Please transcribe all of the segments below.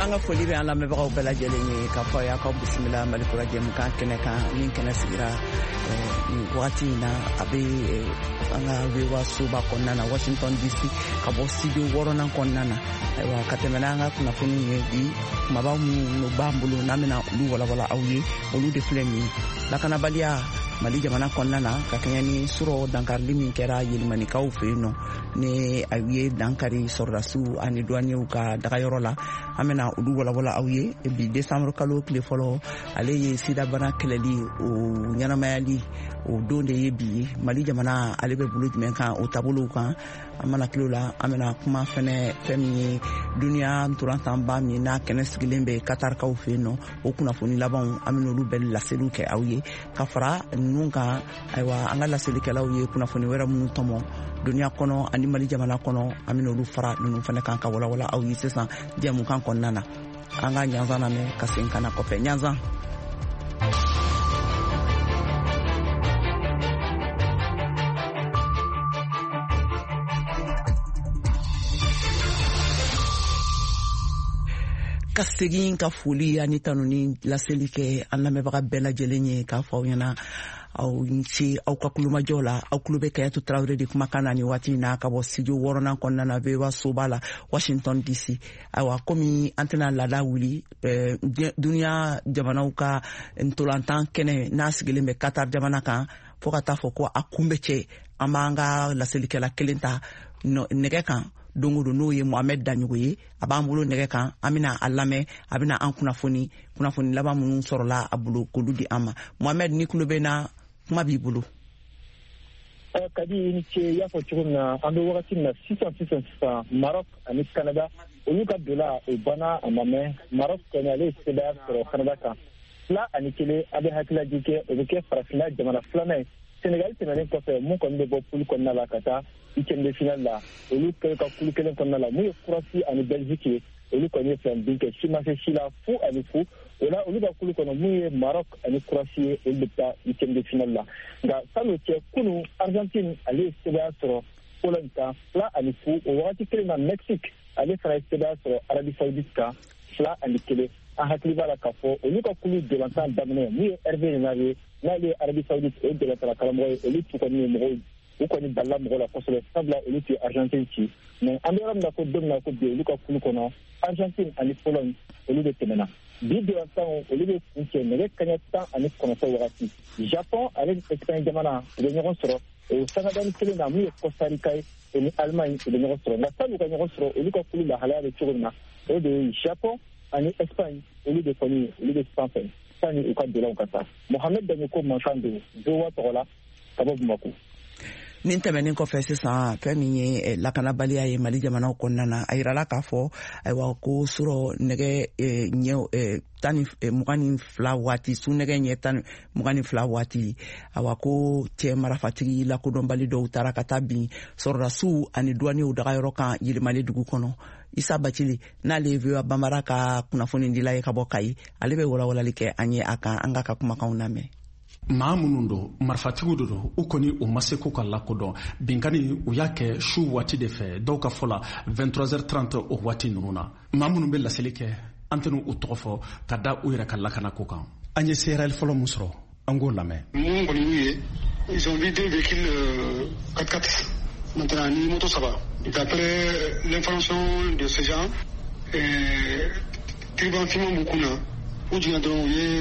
anga foli be ala me bagaw bela jele ni ka fa ya ko bismillah malikura jem ka kene ka nin kene sigira wati na abe anga we wa suba konna na Washington DC ka bo studio worona konna na wa katemena anga kuna funu ne di mabaw mu no bambulu na mena lu wala awye olu de flemi la kana balia mali jamana konna na ka kenyani suro dankar limi kera yelmani ka ufeno ne awiye dankari sorrasu ani douanier ka daga yorola amena olu wala awye e bi décembre kalo kle folo ale ye sida bana keleli o nyanamayali o donde yebi mali jamana ale be bulu men kan o tabulu kan amana kilola amena kuma fene femi dunia turantamba mi na kenes gilembe Qatar ka ufeno o kuna foni labon amena olu bel la selu ke awye kafara nunga aywa angala selu ke lawye kuna foni wera mun tomo dunia kono ani mali jamana kono amena olu fara nunu fene kan ka wala awye sesa jamu kan konnana anga nyanza na me kasenka na kope nyanza kasegin ka foli ani tanuni la selike anna me baga bela jelenye ka fawnyana au nchi au ka kuluma jola au kulube kayatu Traoré de kuma kana ni wati na ka bo studio worona konna na bewa sobala Washington DC awa komi antena lada wuli dunia jamana uka ntolantan kene nasigele me Qatar jamana kan fokata foko akumbeche amanga la selike la kelenta no nege kan dongodo no ye Mohamed Danyugo ye abambulo nege kan amina alame abina an kunafoni laba mun sorola abulo koludi ama Mohamed ni kulube na kuma bibulu kadi ni ce ya fo chuna ando wakati na 600 Maroc ani Canada oluka dola e bana amame Maroc kenale seda pro Canada ka la ani kele abe hakila dike e ke farafina jamana flame Sénégal tenen ko fe mu ko ndebo pul ko na la kata ikende final la olu ka kulu kelen ko na la mu Croatie ani Belgique olu ko ni fe binke sima se sila fu ani fu ola olu ka kulu ko no mu Maroc ani Croatie olu ta ikende final la nga salo che kunu Argentine ale seba soro Polenta la ani fu o wati kele na Mexique ale fara seba soro Arabie Saoudite ka la ani kele a hakili bala ka fo olu ka kulu de lantan damne mu Hervé Renard n'ale Arabie Saoudite et de la Calamoie et l'autre connaît Moro ou connaît Balla Moro la force stable et l'autre Argentine qui mais en dehors de la côte de la côte de Lucas Kulukono Argentine et Pologne et l'autre Temena dit de la temps et l'autre qui n'est qu'un année connaissant Warati Japon avec Espagne Jamana le numéro sur et au Canada qui est dans le Costa Rica et l'Allemagne et le numéro sur la salle où le numéro sur et Lucas Kulu la halal de Turina et de Japon en Espagne et l'autre famille et l'autre Spain sani ukadela ukata Mohamed Danyuko Manchando Jowa Tola Kabob Maku nintemeni ko fese sa femi la kana balia ye mali jamana ko nana ayira la ka fo aywa ko suro nege nyo tani mugani fla wati su nege nye tani mugani fla wati awa ko te marafati la ko don bali do utara katabi sorra su ani douani u daga yoroka yili mali dugu kono isa bachili na levyo bamara ka kuna foni ndila ye kabokai alebe wala like anye aka anga ka kuma kauname maamunundo marfatigu dodo ukoni umaseko ka lakodon binkani uyake shu wati de fe doka fola 23h30 o wati nuna maamunu be laselike antenu utofo kada uyira kala kana kokan anye serel folo musro angola me mon goliye ils ont vu deux véhicules 4x4 maintenant ni moto ça va d'après l'information de ces gens triban fimo mukuna ujina don ye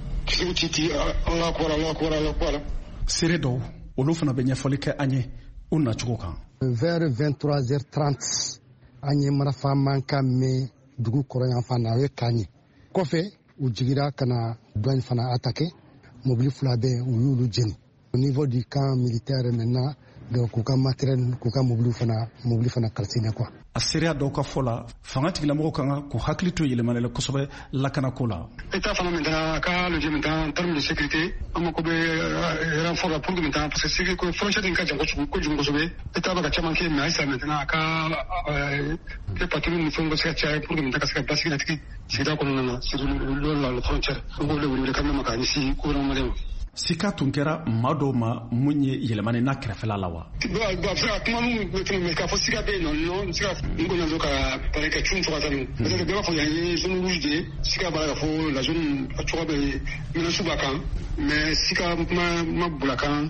sere dɔw olu fana bɛ ɲɛfɔli kɛ an ye u nacogo kan vers 23h30 an ye marifa mankan mɛn dugu kɔrɔyan fan na o ye kan ye kɔfɛ u jigira ka na douane fana attaqué mobili fila bɛ u y'olu jeni au niveau du camp militaire maintenant donc k'u ka matériel k'u ka mobili fana calciné quoi a seereya dɔw ka fɔ la fanga tigilamɔgɔw kan ka k'u hakili to yɛlɛmani la kosɛbɛ lakanako la état fana maintenant ka logé maintenant en termes de sécurité an mako bɛ renfort la pour que maintenant parce que sécurité frontière in ka jan kojugu kosɛbɛ état bɛ ka caman kɛ mais halisa maintenant a ka kɛ patrouille ni fɛnw ka se ka caya pour que maintenant ka se ka basigi na tigi sigida kɔnɔna na sur le frontière an b'o de wele kan ma k'a ɲɛsin gouvernement malien sika tun kɛra maa dɔw ma mun ye yɛlɛmani n'a kɛrɛfɛla la wa. Bon fɛn kuma mun bɛ k'a fɔ sika bɛ yen nɔ sika n kɔni ka pare ka cun cogoya min parce que bɛɛ b'a fɔ yan ye zone rouge de sika b'a la ka fɔ la zone a cogoya bɛ minɛnsu b'a kan mais sika ma bula kan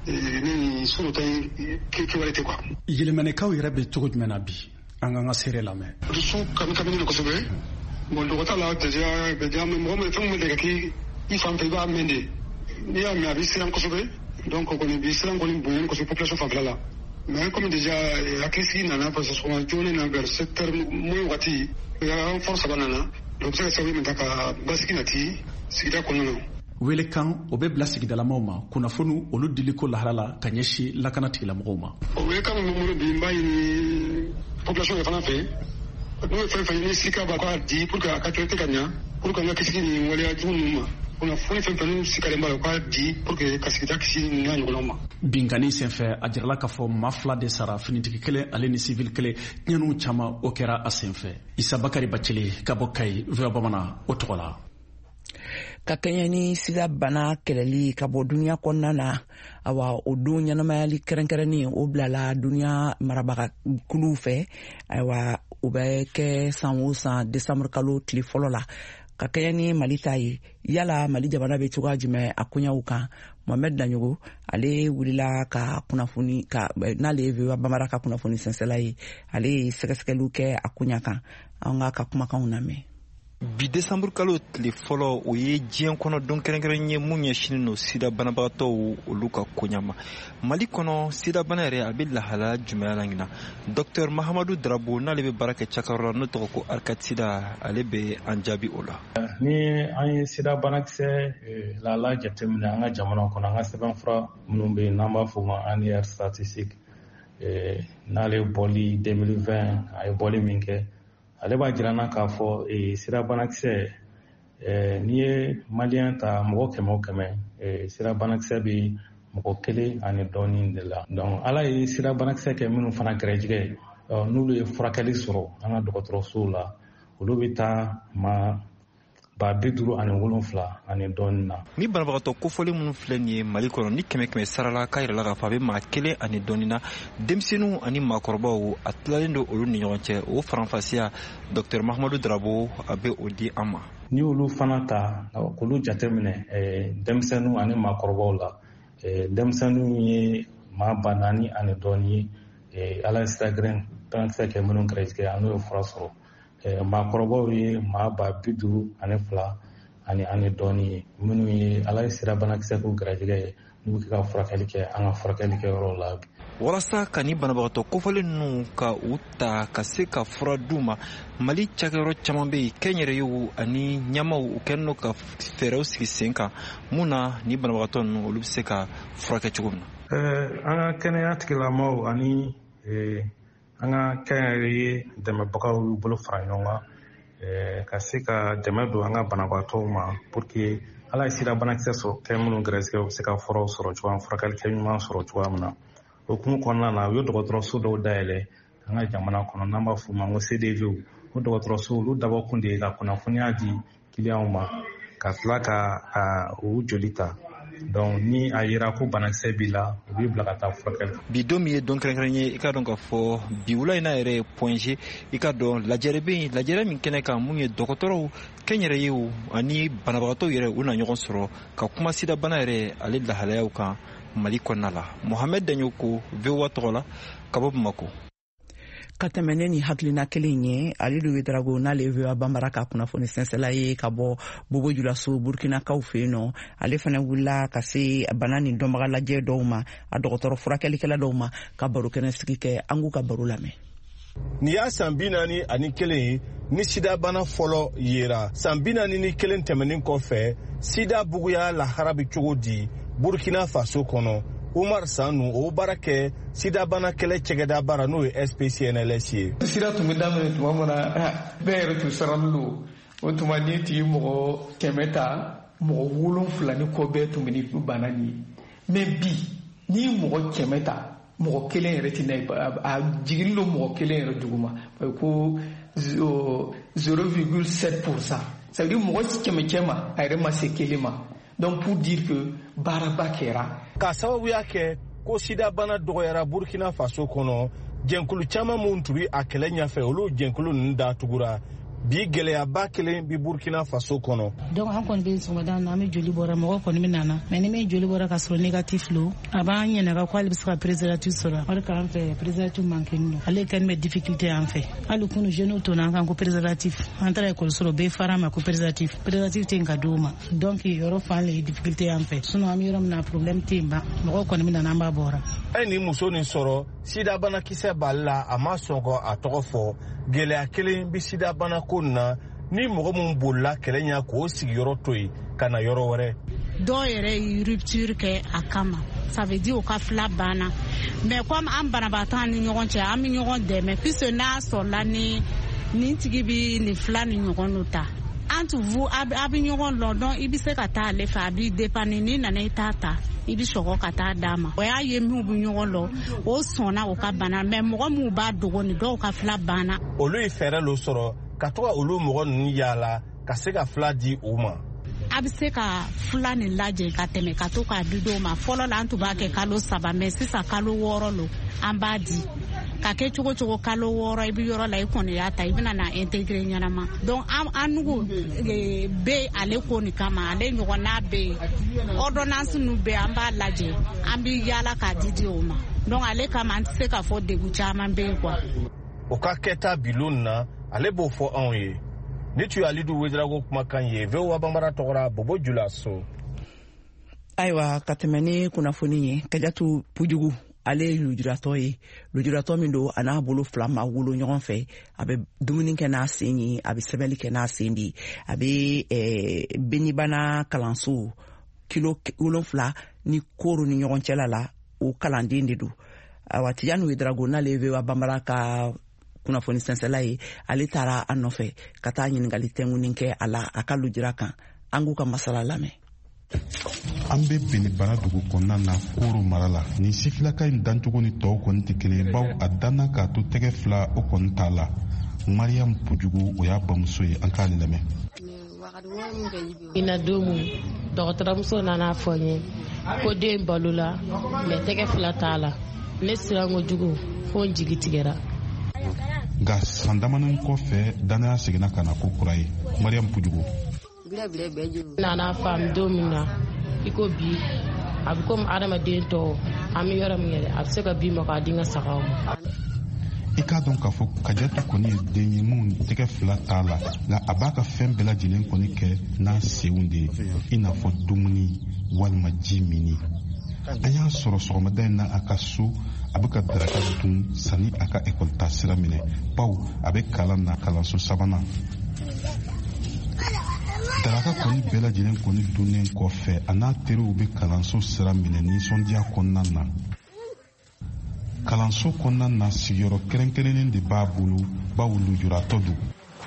ni suru ta kɛwale tɛ quoi. yɛlɛmanikaw yɛrɛ bɛ cogo jumɛn na bi an k'an ka seere lamɛn. dusu kabini na kosɛbɛ bon dɔgɔtɔrɔ la déjà mɔgɔ min fɛn min bɛ kɛ i fan fɛ i b'a mɛn de n'i y'a mɛn a bɛ siran kosɛbɛ donc kɔni bi siran kɔni bonya kosɛbɛ population fanfɛla la mais comme déjà hakilisigi nana parce que souvent jooni na vers 7 heures moins waati an force saba nana donc se ka sababu min ta ka basigi nati sigida kɔnɔna na. welekan o bɛ bila sigidalamaw ma kunnafoni olu diliko lahara la ka ɲɛsin lakana tigilamɔgɔw ma. o welekan min bɛ n bolo bi n b'a ɲini population yɛrɛ fana fɛ n'o ye fɛn fɛn ni sika b'a k'a di pour que a ka kɛlɛ tɛ ka ɲa pour que an ka kisi ni waleya jugu ninnu ma kunnafoni fɛn fɛn n'u sikalen b'a la u k'a di pour que ka sigida kisi ni n'a ɲɔgɔnnaw ma. binkani senfɛ a jirala k'a fɔ maa 2 de sara finitigi kelen ale ni civil kelen ɲɛnu caman o kɛra a senfɛ. isa bakari bacele ka bɔ kayi voa bamanan o tɔgɔ la. ka kɛɲɛ ni sida bana kɛlɛli ka bɔ duniya kɔnɔna na awa o don ɲɛnamayali kɛrɛnkɛrɛnni o bilala duniya marabagakuluw fɛ ayiwa o bɛ kɛ san o san desanburu kalo tile fɔlɔ la ka kɛɲɛ ni mali ta ye yala mali jamana bɛ cogoya jumɛn a koɲɛw kan mohamed danyogo ale wulila ka kunnafoni n'ale ye voa bamara ka kunnafoni sɛnsɛla ye ale ye sɛgɛsɛgɛliw kɛ a koɲa kan an ka kumakanw lamɛn. bi desanburu kalo tile fɔlɔ o ye diɲɛ kɔnɔ don kɛrɛnkɛrɛn ye mun ɲɛsinen no sida banabagatɔw olu ka koɲama mali kɔnɔ sida bana yɛrɛ a bɛ lahala jumɛnya la ɲina dr mahamadu darabo n'ale bɛ baara kɛ cakayɔrɔ la n'o tɔgɔ ko arkat sida ale bɛ an jaabi o la. ni an ye sida banakisɛ lala jateminɛ an ka jamana kɔnɔ an ka sɛbɛnfura minnu bɛ yen n'an b'a fɔ ma annuaire statistique n'ale bɔli 2020 a ye bɔli min kɛ ale b'a jira na k'a fɔ sida banakisɛ n'i ye maliyɛn ta mɔgɔ 100 o 100 sida banakisɛ bɛ mɔgɔ 1 ani dɔɔnin de la donc ala ye sida banakisɛ kɛ minnu fana gɛrɛjigɛ n'olu ye furakɛli sɔrɔ an ka dɔgɔtɔrɔsow la olu bɛ taa ma 57 ani dɔɔnin na. ni banabagatɔ kofɔli minnu filɛ nin ye mali kɔnɔ ni 100 sarala k'a yɛrɛ la k'a fɔ a bɛ maa 1 ani dɔɔnin na denmisɛnninw ani maakɔrɔbaw a tilalen don olu ni ɲɔgɔn cɛ o faranfasiya dr mahamadu darabo a bɛ o di an ma. ni olu fana ta k'olu jateminɛ denmisɛnninw ani maakɔrɔbaw la denmisɛnninw ye maa 4 ani dɔɔnin ye ala ye sida banakisɛ kɛ minnu gɛrɛjigɛ an n'o ye fura sɔrɔ. maakɔrɔbaw ye maa 52 ani dɔɔnin ye minnu ye ala ye sida banakisɛ ko gɛrɛjigɛ ye n'u bɛ ka furakɛli kɛ an ka furakɛli kɛyɔrɔ la. walasa ka ni banabagatɔ kofɔlen ninnu ka u ta ka se ka fura d'u ma mali cakɛyɔrɔ caman bɛ yen kɛnyɛrɛyew ani ɲɛmaw u kɛlen don ka fɛɛrɛw sigi sen kan mun na ni banabagatɔ ninnu olu bɛ se ka furakɛ cogo min na. an ka kɛnɛya tigilamaw ani an ka kɛnyɛrɛye dɛmɛbagaw y'u bolo fara ɲɔgɔn kan ka se ka dɛmɛ don an ka banabagatɔw ma pour que ala ye sida banakisɛ sɔrɔ kɛ minnu gɛrɛsɛgɛ u bɛ se ka furaw sɔrɔ cogoya furakɛli kɛ ɲuman sɔrɔ cogoya min na o hukumu kɔnɔna na u ye dɔgɔtɔrɔso dɔw dayɛlɛ an ka jamana kɔnɔ n'an b'a fɔ o ma ko CDV o dɔgɔtɔrɔso olu dabɔkun de ye ka kunnafoniya di kiliyanw ma ka tila ka u joli ta donc ni a yera ko banakisɛ b'i la u b'i bila ka taa furakɛli. bi don min ye don kɛrɛnkɛrɛn ye i ka dɔn k'a fɔ bi wula in na yɛrɛ ye point G i ka dɔn lajɛrɛ bɛ yen lajɛrɛ min kɛnɛ kan mun ye dɔgɔtɔrɔw kɛnyɛrɛyew ani banabagatɔw yɛrɛ u na ɲɔgɔn sɔrɔ ka kuma sida bana yɛrɛ ale lahalayaw kan mali kɔnɔna la mohamed danyogo voa tɔgɔ la ka bɔ bamako. ka tɛmɛ ne ni hakilina kelen ye ale de ye darago n'ale voa bambara ka kunnafoni sɛnsɛla ye ka bɔ bobo julaso burkinakaw fɛ yen nɔ ale fana wulila ka se bana ni dɔnbaga lajɛ dɔw ma a dɔgɔtɔrɔ furakɛlikɛla dɔw ma ka baro kɛnɛ sigi kɛ an k'u ka baro lamɛn. Ni y'a san 41 ye ni sida bana fɔlɔ yera san 41 tɛmɛnin kɔfɛ sida buguya lahara bɛ cogo di burkina faso kɔnɔ Umar Sanu o baara kɛ sida bana kɛlɛ cɛgɛda baara n'o ye SPCNLS ye. Sida tun bɛ daminɛ tuma min na bɛɛ yɛrɛ tun sarali don o tuma ni tun ye mɔgɔ 100 ta mɔgɔ 7 ni kɔ bɛɛ tun bɛ ni bana nin ye mais bi ni mɔgɔ 100 ta mɔgɔ 1 yɛrɛ tɛ na ye a jiginni don mɔgɔ 1 yɛrɛ duguma ko 0,7%. Ça veut dire mɔgɔ 100 ma a yɛrɛ ma se 1 ma donc pour dire que baaraba kɛra k'a sababuya kɛ ko sida bana dɔgɔyara Burkina Faso kɔnɔ jɛnkulu caman minnu tun bɛ a kɛlɛ ɲɛfɛ olu jɛnkulu ninnu datugura bi gɛlɛyaba kelen bi Burkina Faso kɔnɔ. donc an kɔni bɛ sɔgɔmada na an bɛ joli bɔra mɔgɔ kɔni bɛ nana mais ni min joli bɔra ka sɔrɔ négatif lo a b'an ɲininka ko ale bɛ se ka préservatif sɔrɔ o de k'an fɛ préservatif manqué nin don ale kɔni bɛ difficulté an fɛ hali kunu jeunes to n'an kan ko préservatif an taara école sɔrɔ bɛɛ fara ma ko préservatif tɛ yen ka d'o ma donc yɔrɔ fan le ye difficulté an fɛ sinon an bɛ yɔrɔ min na problème tɛ yen ban mɔgɔ kɔni bɛ nana an b'a bɔra. e ni muso nin sɔrɔ sida banakisɛ b'ale la a ma sɔn ka a tɔgɔ fɔ gɛlɛya kelen bi sida bana ko nin na ni mɔgɔ min bolila kɛlɛ ɲɛ k'o sigiyɔrɔ to yen ka na yɔrɔ wɛrɛ. dɔw yɛrɛ ye rupture kɛ a kama ça veut dire o ka fila banna mais comme an banabaatɔ ni ɲɔgɔn cɛ an bɛ ɲɔgɔn dɛmɛ puisque n'a sɔrɔla ni nin tigi bɛ nin fila ni ɲɔgɔn n'o ta entre vous a bɛ ɲɔgɔn lɔn donc i bɛ se ka taa ale fɛ a b'i dépanner n'i nana i t'a ta i bɛ sɔgɔ ka taa d'a ma o y'a ye minnu bɛ ɲɔgɔn lɔ o sɔnna o ka bana mais mɔgɔ minnu b'a dogo ni dɔw ka fila banna. olu ye fɛɛrɛ lo sɔrɔ ka to ka olu mɔgɔ ninnu yaala ka se ka fila di u ma. a bɛ se ka fila nin lajɛ ka tɛmɛ ka to k'a di dɔw ma fɔlɔ la an tun b'a kɛ kalo 3 mais sisan kalo 6 lo an b'a di ka kɛ cogo cogo kalo 6 i bɛ yɔrɔ la i kɔni y'a ta i bɛna na intégrer ɲɛnama donc an nugu bɛ ale ko nin kama ale ɲɔgɔn n'a bɛ yen ordonnance ninnu bɛ an b'a lajɛ an bɛ yaala k'a di o ma donc ale kama an tɛ se ka fɔ degun caman bɛ yen quoi. o ka kɛta bilon na ale b'o fɔ anw ye ni tun ye Alidu Wederago kumakan ye VOA Banbara tɔgɔra Bobo Julaso. ayiwa ka tɛmɛ ni kunnafoni ye Kajatu Pujugu ale ye lujuratɔ ye lujuratɔ min don a n'a bolo fila ma wolo ɲɔgɔn fɛ a bɛ dumuni kɛ n'a sen ye a bɛ sɛbɛnni kɛ n'a sen bi a bɛ benibana kalanso kilo 7 ni koro ni ɲɔgɔn cɛla la o kalanden de don ayiwa Tijani Wederago n'ale ye VOA Banbara ka kunnafoni sɛnsɛla ye ale taara a nɔfɛ ka taa ɲininkali tɛnkunin kɛ a la a ka lujura kan an k'u ka masala lamɛn. an bɛ benibana dugu kɔnɔna na koro mara la nin sifilaka in dancogo ni tɔw kɔni tɛ kelen baw a danna k'a to tɛgɛ fila o kɔni t'a la Mariam Pujugu o y'a bamuso ye an k'ale lamɛn. ina domu dɔgɔtɔrɔmuso nana fɔ n ye ko den balola mais tɛgɛ fila t'a la ne siran kojugu fo n jigi tigɛra. nka san damanin kɔfɛ danaya seginna ka na ko kura ye Mariam Pujugu. nana faamu don min na i ko bi a bɛ komi adamaden tɔw an bɛ yɔrɔ min yɛrɛ a bɛ se ka bi ma k'a di n ka sagaw ma. i k'a dɔn k'a fɔ Kajatu kɔni ye den ye minnu tɛgɛ fila t'a la nka a b'a ka fɛn bɛɛ lajɛlen kɔni kɛ n'a senw de ye i n'a fɔ dumuni walima ji mini. an y'a sɔrɔ sɔgɔmada in na a ka so a bɛ ka daraka dun sani a ka ekɔli taa sira minɛ baw a bɛ kalan na kalanso 3nan. daraka kɔni bɛɛ lajɛlen kɔni dunnen kɔfɛ a n'a teriw bɛ kalanso sira minɛ nisɔndiya kɔnɔna na. kalanso kɔnɔna na sigiyɔrɔ kɛrɛnkɛrɛnnen de b'a bolo baw lujuratɔ don.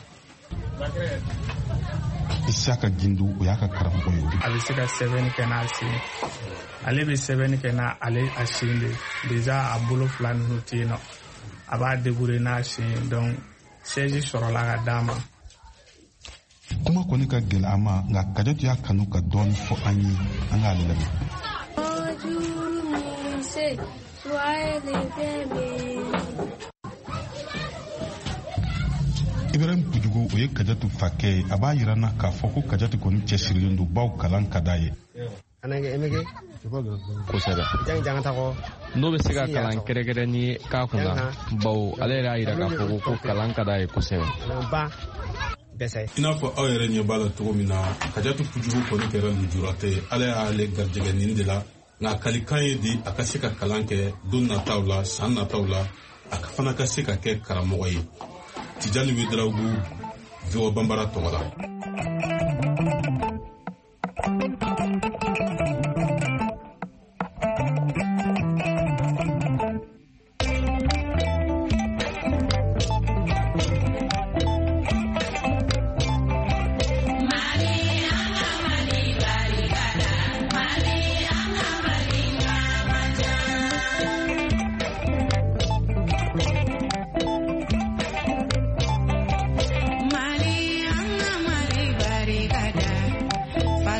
Isaka Gindu o y'a ka karamɔgɔ ye. a bɛ se ka sɛbɛnni kɛ n'a sen ale bɛ sɛbɛnni kɛ n'ale a sen de déjà a bolo fila ninnu tɛ yen nɔ a b'a débrouiller n'a sen donc siège sɔrɔla ka d'a ma. kuma kɔni ka gɛlɛ a ma nka Kajatu y'a kanu ka dɔɔni fɔ an ye an k'ale lamɛn. Ibrahim Pujugu o ye Kajatu fakɛ ye a b'a yira n na k'a fɔ ko Kajatu kɔni cɛsirilen don baw kalan ka d'a ye. kosɛbɛ n'o bɛ se ka kalan kɛrɛnkɛrɛnni k'a kunna bawo ale yɛrɛ y'a yira k'a fɔ ko kalan ka d'a ye kosɛbɛ. I n'a fɔ aw yɛrɛ ɲɛ b'a la cogo min na Kajatu Pujugu kɔni kɛra lujuratɔ ye ala y'ale garijɛgɛ nin de la nka kalikan ye di a ka se ka kalan kɛ don nataw la san nataw la a fana ka se ka kɛ karamɔgɔ ye. Tijani Wederago VOA Banbara tɔgɔ la.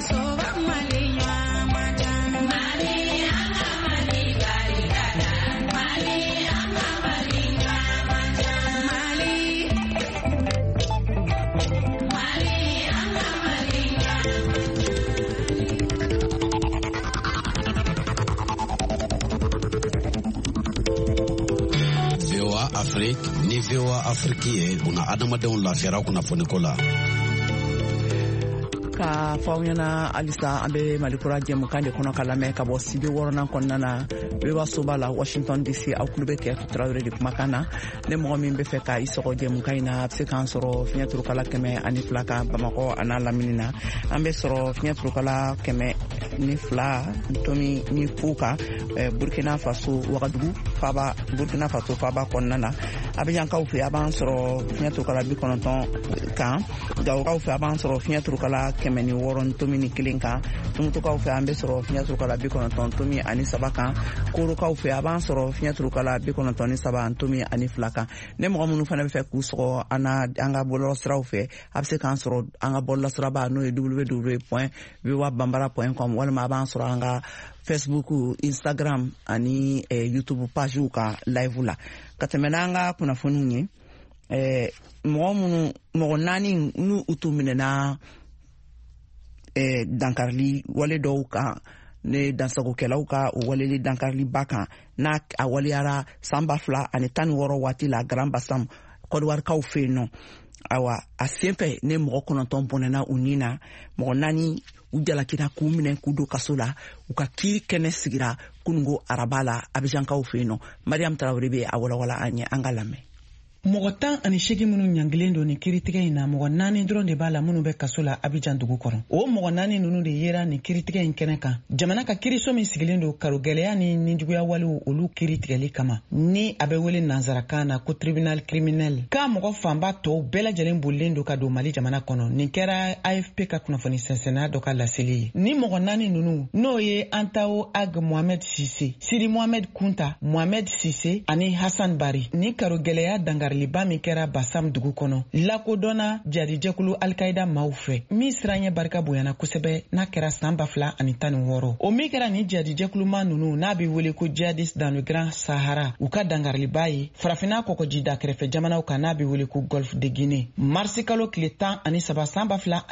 ni VOA Afrique ye una adamadenw lafiyara kunnafoniko la. Ka fɔ aw ɲɛna halisa an bɛ malikura jɛmukan de kɔnɔ ka lamɛn ka bɔ studio 6nan kɔnɔna na wewa soba la Washington DC. aw tulo bɛ Kɛyatu Tarawele de kumakan na. ne mɔgɔ min bɛ fɛ ka i sɔgɔ jɛmukan in na a bɛ se k'an sɔrɔ fiɲɛ turukala 102 kan Bamakɔ a n'a lamini na. an bɛ sɔrɔ fiɲɛ turukala 102 ntomi ni fu kan Burkina Faso Wagadugu Burkina Faso Faba kɔnɔna na. Abidjankaw fɛ a b'an sɔrɔ fiɲɛ turukala 90 kan. Gawokaw fɛ a b'an sɔrɔ fiɲɛ turukala 106 ntomi ni 1 kan. Tumutukaw fɛ an bɛ sɔrɔ fiɲɛ turukala 90 ntomi ani 3 kan. Korokaw fɛ a b'an sɔrɔ fiɲɛ turukala 93 ntomi ani 2 kan. ne mɔgɔ minnu fana bɛ fɛ k'u sɔgɔ an ka bɔlɔlɔsiraw fɛ a bɛ se k'an sɔrɔ an ka bɔlɔlɔsiraba n'o ye www.voabambara.com walima a b'an sɔrɔ an ka Facebook, Instagram ani YouTube page ka live la. ka tɛmɛ n'an ka kunnafoniw ye mɔgɔ 4 n'u tu minɛna dankarili wale dɔw kan ne dansagokɛlaw ka o waleli dankariliba kan n'a a waliyara san 2016 waati la Grand Bassam Kɔdiwarikaw fɛ yen nɔ. awa a senfɛ ne mɔgɔ 9 bɔnɛna u ni na mɔgɔ 4 u jalakina k'u minɛ k'u don kaso la u ka kiiri kɛnɛ sigira kunungo araba la Abidjankaw fɛ yen nɔ. Mariam Tarawele bɛ a walawala an ye an ka lamɛn. mɔgɔ 18 minnu ɲangilen don ni kiiritigɛ in na mɔgɔ 4 dɔrɔn de b'a la minnu bɛ kaso la Abidjan dugu kɔrɔ. o mɔgɔ 4 ninnu de yera ni kiiritigɛ in kɛnɛ kan. jamana ka kiiriso min sigilen don karogɛlɛya ni ninjuguya walew olu kiiritigɛli kama ni a bɛ wele nansarakan na ko tribunal criminel. k'a mɔgɔ fanba tɔw bɛɛ lajɛlen bolilen don ka don Mali jamana kɔnɔ. nin kɛra AFP ka kunnafoni sɛnsɛnna dɔ ka laseli ye. ni mɔgɔ 4 ninnu n'o ye Antawo Ag Mohamed Sise, Sidi Mohamed Kunta, Mohamed Sise ani Hassan Bari. ni karogɛlɛya dangar liba min kɛra Bassam dugu kɔnɔ lakodɔnna jadijɛkulu Al-Qaida maaw fɛ min siranya barika bonyana kosɛbɛ n'a kɛra san 2016. o min kɛra ni jadijɛkulu ma nunu n'a bɛ wele ko Jihadistes dans le Grand Sahara u ka dangariliba ye farafina kɔkɔjida kɛrɛfɛ jamanaw kan n'a bɛ wele ko Golfe de Guinée. marsi kalo tile 13 san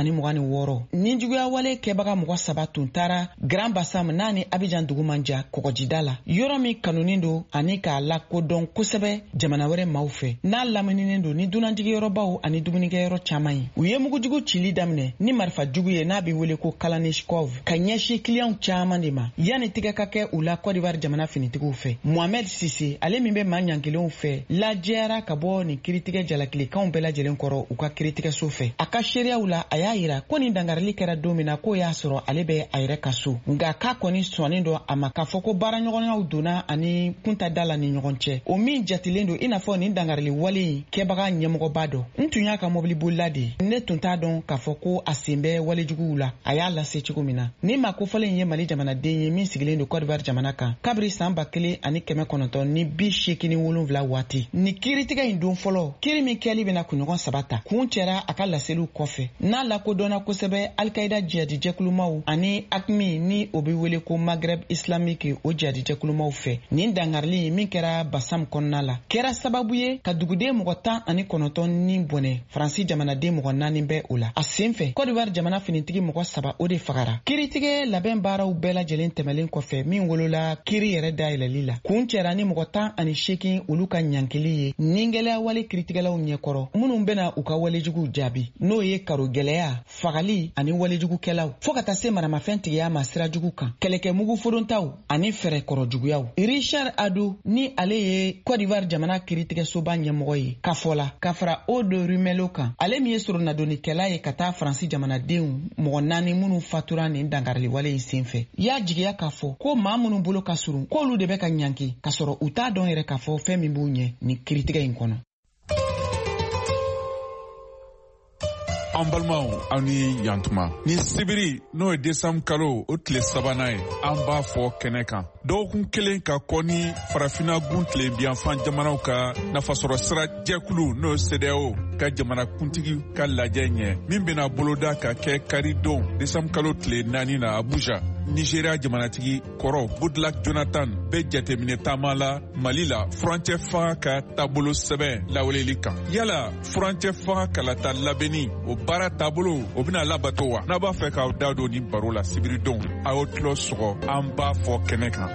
2026 ni juguya wale kɛbaga mɔgɔ 3 tun taara Grand Bassam n'a ni Abidjan dugu man jan kɔkɔjida la yɔrɔ min kanunin don ani k'a lakodɔn kosɛbɛ jamana wɛrɛ maaw fɛ. n'a lamininen don ni dunanjigiyɔrɔbaw ani dumunikɛyɔrɔ caman ye. u ye mugujugu cili daminɛ ni marifa jugu ye n'a bɛ wele ko Kalashnikov ka ɲɛsin kiliyanw caman de ma yanni tigɛ ka kɛ u la Côte d'Ivoire jamana finitigiw fɛ. Mohamed Sise ale min bɛ maa ɲankelenw fɛ lajɛyara ka bɔ ni kiiritigɛ jalakilekanw bɛɛ lajɛlen kɔrɔ u ka kiiritigɛso fɛ. a ka seereyaw la a y'a yira ko nin dangarili kɛra don min na k'o y'a sɔrɔ ale bɛ a yɛrɛ ka so nka k'a kɔni sɔnnen don a ma k'a fɔ ko baaraɲɔgɔnyaw donna ani kunta la ni ɲɔgɔn cɛ. o min jatilen don i n'a fɔ nin dangarili wale kɛbaga ɲɛmɔgɔba dɔ n tun y'a ka mobili bolila de ne tun t'a dɔn k'a fɔ ko a sen bɛ walejuguw la a y'a lase cogo min na. ni ma kofɔlen ye Mali jamanaden ye min sigilen don Côte d'Ivoire jamana kan kabiri san 1987 waati. ni kiiritigɛ in don fɔlɔ kiiri min kɛli bɛna kunɲɔgɔn 3 ta kun cɛra a ka laseliw kɔfɛ n'a lakodɔnna kosɛbɛ Al-Qaida jihadijɛkulumaw ani AQMI ni o bɛ wele ko Maghreb Islamique o jihadijɛkulumaw fɛ. nin dangarili min kɛra Bassam kɔnɔna la kɛra sababu ye ka duguden mɔgɔ 19 ni bɔnɛ Faransi jamanaden mɔgɔ 4 bɛ o la. a senfɛ Côte d'Ivoire jamana finitigi mɔgɔ 3 o de fagara. kiiritigɛ labɛn baaraw bɛɛ lajɛlen tɛmɛlen kɔfɛ min wolola kiiri yɛrɛ dayɛlɛli la kun cɛra ni mɔgɔ 18 olu ka ɲankili ye ningɛlɛya wale kiiritigɛlaw ɲɛkɔrɔ minnu bɛna u ka walejuguw jaabi n'o ye karogɛlɛya fagali ani walejugukɛlaw fɔɔ ka taa se maramafɛn tigiya ma sira jugu kan kɛlɛkɛ mugu forontaw ani fɛrɛ kɔrɔjuguyaw. Richard Ado ni ale ye Côte d'Ivoire jamana kiiritigɛsoba ɲɛmɔgɔ ye ka fɔ la ka fara Odo Rumelo kan ale min ye soronadonikɛla ye ka taa Faransi jamanadenw mɔgɔ 4 minnu fatura nin dangarili wale in senfɛ. y'a jigiya k'a fɔ ko maa minnu bolo ka surun k'olu de bɛ ka ɲanki ka sɔrɔ u t'a dɔn yɛrɛ k'a fɔ fɛn min b'u ɲɛ ni kiiritigɛ in kɔnɔ. an balimaw aw ni yantuma ni sibiri n'o ye desanbu kalo o tile sabanan ye an b'a fɔ kɛnɛ kan dɔgɔkun kelen ka kɔ ni farafina gun tilenbiyanfan jamanaw ka nafasɔrɔ sira jɛkulu n'o CEDEAO ka jamana kuntigi ka lajɛ ɲɛ min bɛna boloda ka kɛ karidon desanbu kalo tile 4 na Abuja. Nigeria jamanatigi kɔrɔ Goodluck Jonathan bɛ jateminɛ taama la Mali la furancɛ faga ka taabolo sɛbɛn lawaleli kan. Yala furancɛ faga kalata labɛnni o baara taabolo o bɛna labato wa? N'a b'a fɛ k'aw da don ni baro la sibiridon a y'o tulo sɔgɔ an b'a fɔ kɛnɛ kan.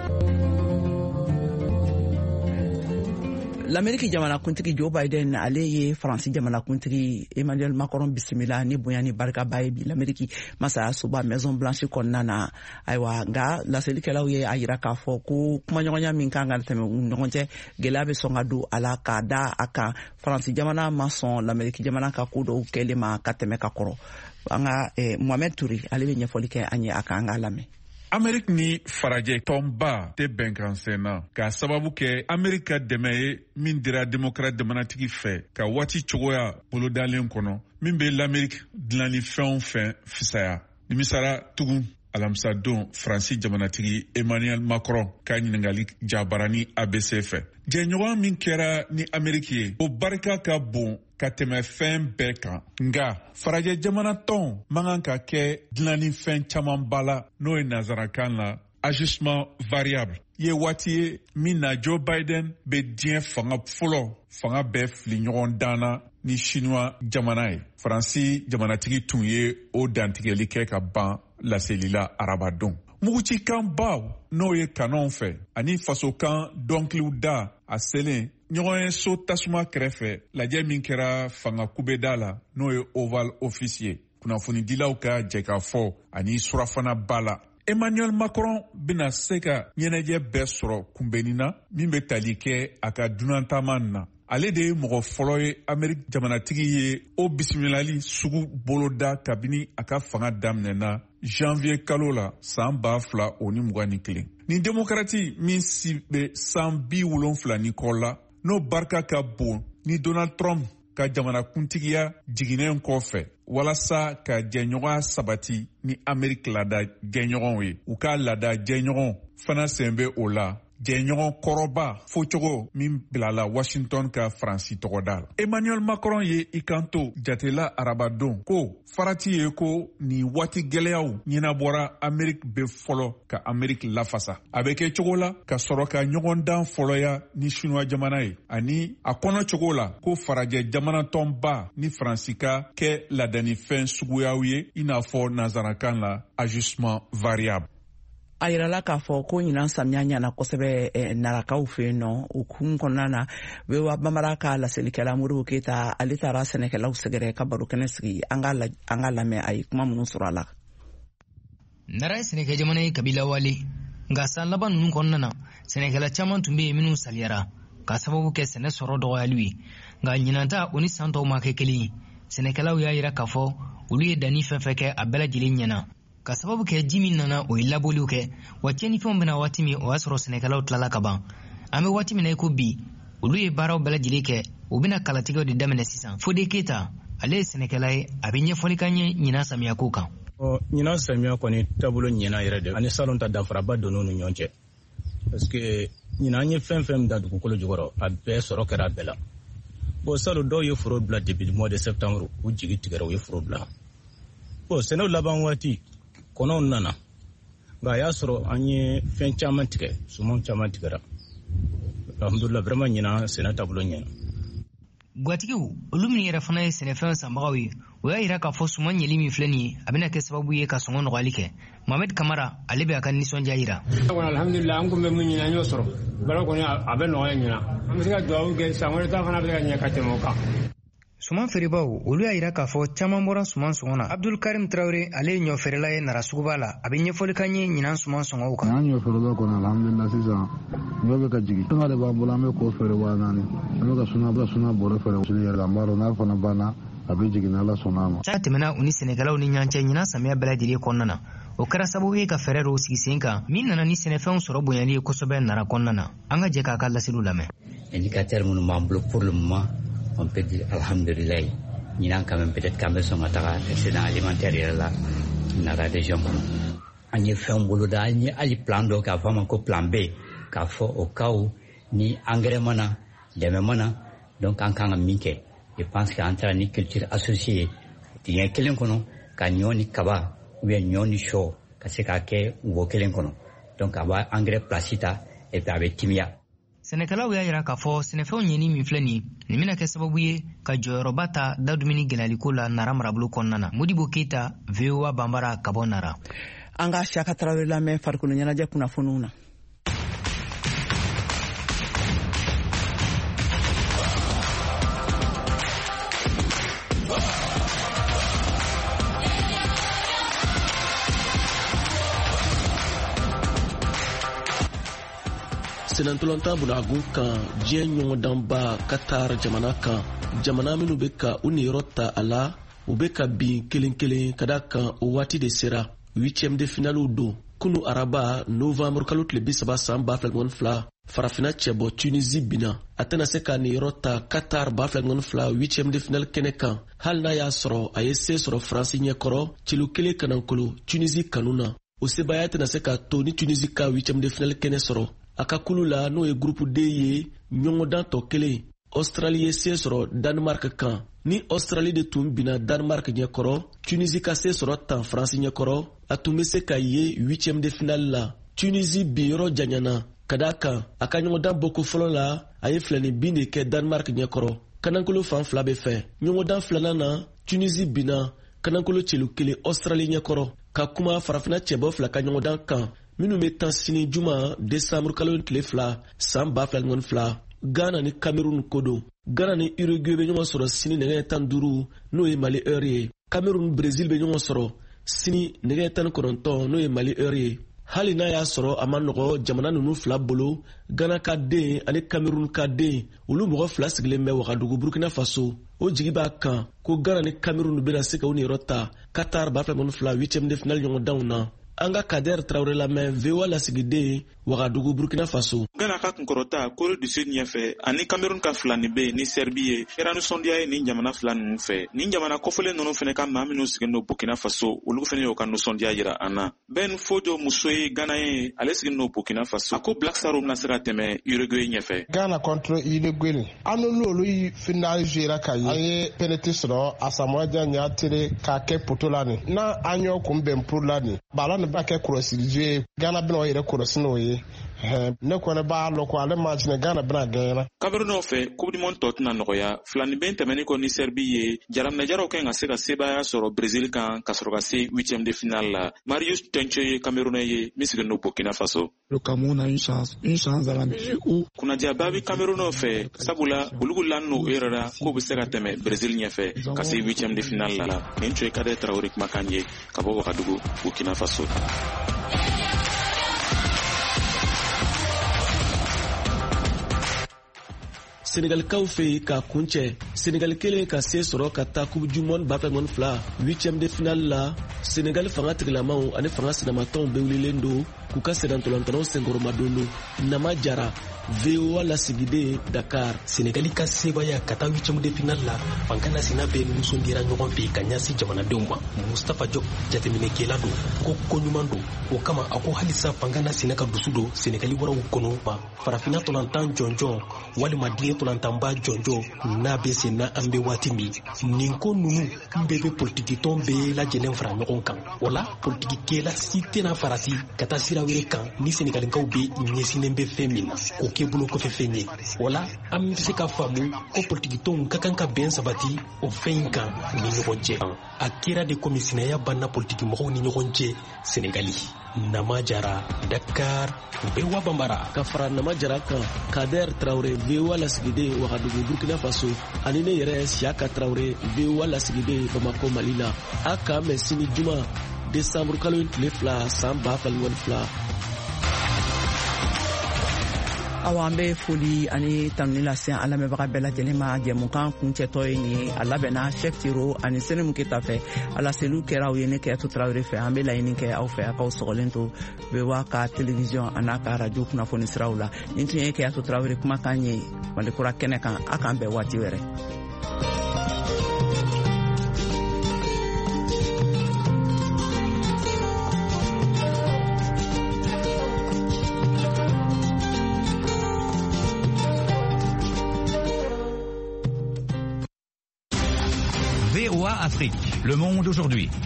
L'Amérique jamanakuntigi Joe Biden ale ye Faransi jamanakuntigi Emmanuel Macron bisimila ni bonya ni barika baye bi l'Amérique masaya soba Maison Blanche kɔnɔna na aywa nga laselikɛlaw ye a yira k'a fɔ ko kumaɲɔgɔnya min kan ka tɛmɛ u ɲɔgɔn cɛ gɛlɛya bɛ sɔn ka don a la k'a da a kan Faransi jamana ma sɔn l'Amérique jamana ka ko dɔw kɛlen ma ka tɛmɛ ka kɔrɔ an ka Mohamed Touré ale bɛ ɲɛfɔli kɛ an ye a kan an k'a lamɛn. Amerik ni farajɛ tɔnba tɛ bɛnkan senna k'a sababu kɛ Amerik ka dɛmɛ ye min dira démocrate jamanatigi fɛ ka waati cogoya bolodalen kɔnɔ min bɛ l'Amerik dilanni fɛn o fɛn fisaya. Nimisara tugun alamisa don Faransi jamanatigi Emmanuel Macron ka ɲiningali jabarani ABC fɛ. Jɛɲɔgɔn min kɛra ni Amerik ye o barika ka bon ka tɛmɛ fɛn bɛɛ kan nga farajɛ jamana tɔn man kan ka kɛ dilanni fɛn caman ba la n'o ye nazarakan la ajustement variable ye waati ye min na Joe Biden bɛ diɲɛ fanga bɛɛ fili ɲɔgɔn dan na ni Chinois jamana ye. Faransi jamanatigi tun ye o dantigɛli kɛ ka ban laselila arabadon. Mugucikan baw n'o ye kanɔnw fɛ ani fasokan dɔnkiliw da a selen ɲɔgɔn ye so tasuma kɛrɛfɛ lajɛ min kɛra fanga kubeda la n'o ye Oval Office ye. Kunnafonidilaw ka jɛ k'a fɔ ani surafana ba la. Emmanuel Macron bɛna se ka ɲɛnajɛ bɛɛ sɔrɔ kunbɛnni na min bɛ tali kɛ a ka dunantaama na. Ale de ye mɔgɔ fɔlɔ ye Amerik jamanatigi ye o bisimilali sugu boloda kabini a ka fanga daminɛna janvier kalo la san 2021. Ni démocrate min si bɛ san 70 ni kɔ la n'o barika ka bon ni Donald Trump ka jamanakuntigiya jiginnen kɔfɛ walasa ka jɛɲɔgɔnya sabati ni Amerik laada jɛɲɔgɔnw ye. U ka laada jɛɲɔgɔn fana sen bɛ o la. Jɛɲɔgɔn kɔrɔba fɔcogo min bilala Washington ka Faransi tɔgɔda la. Emmanuel Macron ye i kanto jatela arabadon ko farati ye ko ni waati gɛlɛyaw ɲɛnabɔra Amerik bɛ fɔlɔ ka Amerik lafasa. A bɛ kɛ cogo la ka sɔrɔ ka ɲɔgɔn dan fɔlɔya ni Chinois jamana ye ani a kɔnɔ cogo la ko farajɛ jamana tɔnba ni Faransi ka kɛ ladannifɛn suguyaw ye i n'a fɔ nazarakan la ajustement variable. A yirala k'a fɔ ko ɲinan samiya ɲana kosɛbɛ narakaw fɛ yen nɔ o kun kɔnɔna na Wewa Bamara ka laselikɛla Modibo Keyita ale taara sɛnɛkɛlaw sɛgɛrɛ ka barokɛnɛ sigi an ka lamɛn a ye kuma minnu sɔrɔ a la. Nara ye sɛnɛkɛ jamana ye kabila wale nka san laban ninnu kɔnɔna na sɛnɛkɛla caman tun bɛ yen minnu saliyara ka sababu kɛ sɛnɛ sɔrɔ dɔgɔyali ye nka ɲinanta o ni san tɔw ma kɛ kelen ye. Sɛnɛkɛlaw y'a yira k'a fɔ olu ye danni fɛn fɛn kɛ a bɛɛ lajɛlen ɲɛna ka sababu kɛ ji min nana o ye labɔliw kɛ wa tiɲɛnifɛnw bɛna waati min o y'a sɔrɔ sɛnɛkɛlaw tilala ka ban. An bɛ waati min na i ko bi olu ye baaraw bɛɛ lajɛlen kɛ o bɛna kalatigɛw de daminɛ sisan. Fode Keyita ale ye sɛnɛkɛla ye a bɛ ɲɛfɔli k'an ye ɲinan samiya ko kan. Ɲinan samiya kɔni taabolo ɲɛna yɛrɛ de ani salon ta danfaraba donn'u ni ɲɔgɔn cɛ parce que ɲinan an ye fɛn fɛn min da dugukolo jukɔrɔ a bɛɛ sɔrɔ kɛra a bɛɛ la. Bon salon dɔw ye foro bila depuis mois de septembre u jigi tigɛra u ye foro bila. Bon sɛnɛw laban waati kɔnɔw nana nka a y'a sɔrɔ an ye fɛn caman tigɛ sumanw caman tigɛra alhamdulillah vraiment ɲinan sɛnɛ taabolo ɲɛna. Guatigiw olu min yɛrɛ fana ye sɛnɛfɛn sanbagaw ye o y'a yira k'a fɔ suman ɲɛli min filɛ nin ye a bɛna kɛ sababu ye ka sɔngɔ nɔgɔyali kɛ. Mohamed Kamara ale bɛ a ka nisɔndiya yira. Alhamdulillah an kun bɛ min ɲini an y'o sɔrɔ bala kɔni a bɛ nɔgɔya ɲina an bɛ se ka dugawu kɛ san wɛrɛ ta fana bɛ se ka ɲɛ ka tɛmɛ o kan. Suman feerebaw olu y'a yira k'a fɔ caman bɔra suman sɔngɔ na. Abdul Karim Traore ale ye ɲɔ feerela ye Nara suguba la a bɛ ɲɛfɔli k'an ye ɲinan suman sɔngɔw kan. An ɲɔ feerela kɔnɔ alhamdulillah sisan ɲɔ bɛ ka jigin. Sanga de b'an bolo an bɛ k'o feere 4,000 an bɛ ka suna bɔrɛ feere sini yɛrɛ la an b'a dɔn n'a fana banna a bɛ jigin n'Ala sɔnna a ma. Ca tɛmɛna u ni sɛnɛkɛlaw ni ɲɔgɔn cɛ ɲinan samiya bɛɛ lajɛlen kɔnɔna na o kɛra sababu ye ka fɛɛrɛ dɔw sigi sen kan min nana ni sɛnɛfɛnw sɔrɔ bonyali ye kosɛbɛ Nara kɔnɔna na. An ka jɛ k'a ka laseliw lamɛn. Indicateur minnu b'an bolo pour le moment on peut dire alhamdulillah ɲinan quand même peut-être k'an bɛ sɔn ka taga excédent alimentaire yɛrɛ la nara région kɔnɔ an ye fɛnw boloda an ye hali plan dɔ k'a fɔ a ma ko plan B k'a fɔ o cas où ni engrais mana dɛmɛ mana donc an kan ka min kɛ je pense que an taara ni culture associée dingɛ kelen kɔnɔ ka ɲɔ ni kaba ou bien ɲɔ ni sɔ ka se k'a kɛ wo kelen kɔnɔ donc a b'a engrais place ta et puis a bɛ timiya. Sɛnɛkɛlaw y'a yira k'a fɔ sɛnɛfɛnw ɲɛni min filɛ nin nin bɛna kɛ sababu ye ka jɔyɔrɔba ta da dumuni gɛlɛyaliko la Nara marabolo kɔnɔna na. Modibo Keita, VOA Bambara, ka bɔ Nara. An ka Siyaka Tarawele lamɛn farikolo ɲɛnajɛ kunnafoniw na. Senantolanta bunagun kan diɲɛ ɲɔgɔndanba Qatar jamana kan jamana minnu bɛ ka u niyɔrɔ ta a la u bɛ ka bin kelen kelen ka da kan o waati de sera 8e de finaliw don kunu araba novembre kalo tile 30 san 2022 farafina cɛbɔ Tunisie bina a tɛna se ka niyɔrɔ ta Qatar 2022 8e de finale kɛnɛ kan hali n'a y'a sɔrɔ a ye se sɔrɔ Faransi ɲɛkɔrɔ cilu kelen kanankolo Tunisie kanu na o sebaya tɛna se ka to ni Tunisie ka 8e de finale kɛnɛ sɔrɔ a ka kulu la n'o ye groupe D ye ɲɔgɔndan tɔ kelen Australie ye se sɔrɔ Danemark kan ni Australie de tun bina Danemark ɲɛkɔrɔ Tunisie ka se sɔrɔ tan Faransi ɲɛkɔrɔ a tun bɛ se ka ye 8e de finale la Tunisie bin yɔrɔ janyana ka da kan a ka ɲɔgɔndan bɔko fɔlɔ la a ye filani bin de kɛ Danemark ɲɛkɔrɔ kanankolo fan fila bɛ fɛ ɲɔgɔndan filanan na Tunisie bina kanankolo celu kelen Australie ɲɛkɔrɔ ka kuma farafina cɛbɔ fila ka ɲɔgɔndan kan minnu bɛ tan sini juma décembre kalo tile 2 san 2022 Ghana ni Cameroun ko don Ghana ni Uruguay bɛ ɲɔgɔn sɔrɔ sini nɛgɛ 15 n'o ye Mali heure ye Cameroun Brésil bɛ ɲɔgɔn sɔrɔ sini nɛgɛ 19 n'o ye Mali heure ye hali n'a y'a sɔrɔ a ma nɔgɔ jamana ninnu fila bolo Ghana ka den ani Cameroun ka den olu mɔgɔ fila sigilen bɛ Wagadugu Burkina Faso o jigi b'a kan ko Ghana ni Cameroun bɛna se ka u niyɔrɔ ta Qatar 2022 8e de finale ɲɔgɔndanw na an ka Kader Traoré lamɛn VOA lasigiden Wagadugu Burkina Faso. Ghana ka kunkɔrɔta Corée du Sud ɲɛfɛ ani Cameroun ka filani bɛ ni Serbie ye kɛra nisɔndiya ye nin jamana fila ninnu fɛ nin jamana kɔfɛlen ninnu fana ka maa minnu sigilen don Burkina Faso olu fana y'o ka nisɔndiya jira an na. Ben Fodio muso ye Ghana ye ale sigilen don Burkina Faso a ko Black Stars bɛna se ka tɛmɛ Uruguay ɲɛfɛ. Ghana contre Uruguay an n'olu finale jouera ka ye an ye penalty sɔrɔ Asamoah Gyan y'a tere k'a kɛ poto la nin n'a an y'o kunbɛn pour la nin bala nin b'a kɛ kɔlɔsili Ghana bɛna o yɛrɛ kɔlɔsi n'o ye ne kɔni b'a lɔ ko ale match ne Ghana bɛna gagner. Cameroun fɛ Coupe du Monde tɔ tɛna nɔgɔya filani bɛ tɛmɛni kɔ ni Serbie ye jaraminɛjaraw kan ka se ka sebaya sɔrɔ Brésil kan ka sɔrɔ ka se 8e de finale la Marius Tenche ye Camerounais ye min sigilen don Burkina Faso. Le Cameroun a une chance à la mesure où kunnadiya bɛ Cameroun fɛ sabula olu lan n'o yɛrɛ la k'o bɛ se ka tɛmɛ Brésil ɲɛfɛ ka se 8e de finale la nin tun ye Kader Traoré kumakan ye ka bɔ Wagadugu Burkina Faso. Sénégalikaw fɛ ka kuncɛ Sénégal kelen ka se sɔrɔ ka taa Coupe du Monde 2022 8e de finale la Sénégal fanga tigilamaw ani fanga sinamatɔnw bɛ wililen don k'u ka sɛdantɔlantɔnaw senkɔrɔmadon Nama Jara VOA lasigiden Dakar. Sénégal ka sebaya ka taa 8e de finale la fanga nasina bɛ nisɔndiyara ɲɔgɔn fɛ ka ɲɛsin jamanadenw ma Mustapha Diop jateminɛkɛla don ko koɲuman don o kama a ko halisa fanga nasina ka dusu don Sénégal waraw kɔnɔ ma farafina tɔlantan jɔnjɔn walima diɲɛ tɔlantanba jɔnjɔn n'a bɛ sen na an bɛ waati min nin ko ninnu bɛɛ bɛ politikitɔn bɛɛ lajɛlen fara ɲɔgɔn kan o la politikikɛla si tɛna farati ka taa sira wɛrɛ kan ni Sénégalikaw bɛ ɲɛsinnen bɛ fɛn min na o kɛ bolo kɔfɛ fɛn ye o la an bɛ se ka faamu ko politikitɔnw ka kan ka bɛn sabati o fɛn in kan u ni ɲɔgɔn cɛ a kɛra de komi sinaya banna politikimɔgɔw ni ɲɔgɔn cɛ Sénégali. Nama Jara, Dakar, VOA Bambara. Ka fara Nama Jara kan Kader Traoré VOA lasigiden Wagadugu Burkina Faso ani ne yɛrɛ Siyaka Traoré VOA lasigiden Bamako Mali la a ka mɛn sini juma décembre kalo tile 2 san 2022. awa an bɛ foli ani tanuni lase an lamɛnbaga bɛɛ lajɛlen ma jɛmukan kuncɛtɔ ye nin ye a labɛnna Cheick Tiro ani Senem Keta fɛ ala seliw kɛra u ye ne Kɛyatu Tarawele fɛ an bɛ laɲini kɛ aw fɛ a k'aw sɔgɔlen to VOA ka télévision a n'a ka radio kunnafoni siraw la nin tun ye Kɛyatu Tarawele kumakan ye Malikura kɛnɛ kan a k'an bɛn waati wɛrɛ. Afrique, Le Monde aujourd'hui.